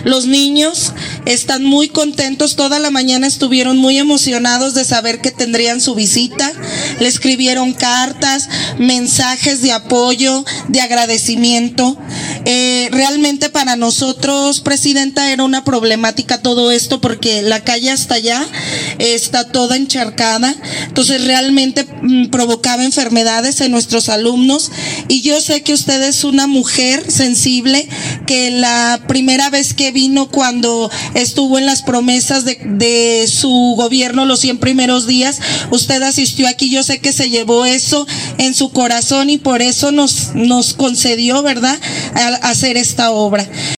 Los niños están muy contentos, toda la mañana estuvieron muy emocionados de saber que tendrían su visita. Le escribieron cartas, mensajes de apoyo, de agradecimiento. Realmente para nosotros, Presidenta, era una problemática todo esto porque la calle hasta allá está toda encharcada, entonces realmente provocaba enfermedades en nuestros alumnos. Y yo sé que usted es una mujer sensible, que la primera vez que vino, cuando estuvo en las promesas de su gobierno los 100 primeros días, usted asistió aquí. Yo sé que se llevó eso en su corazón y por eso nos concedió, ¿verdad?, a hacer esta obra.